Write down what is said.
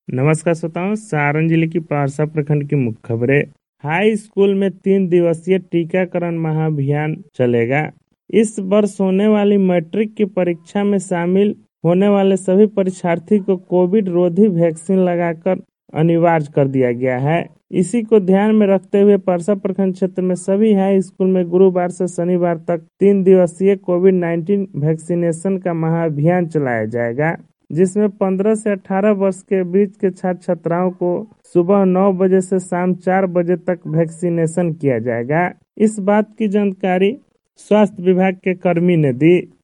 नमस्कार श्रोताओं, सारण जिले की पारसा प्रखंड की मुख्य खबरें। हाई स्कूल में 3 दिवसीय टीकाकरण महाअभियान चलेगा। इस वर्ष होने वाली मैट्रिक की परीक्षा में शामिल होने वाले सभी परीक्षार्थी को कोविड रोधी वैक्सीन लगाकर अनिवार्य कर दिया गया है। इसी को ध्यान में रखते हुए पारसा प्रखंड क्षेत्र में सभी हाई स्कूल में गुरुवार से शनिवार तक 3 दिवसीय कोविड-19 वैक्सीनेशन का महाअभियान चलाया जाएगा, जिसमें 15 से 18 वर्ष के बीच के छात्र छात्राओं को सुबह 9 बजे से शाम 4 बजे तक वैक्सीनेशन किया जाएगा। इस बात की जानकारी स्वास्थ्य विभाग के कर्मी ने दी।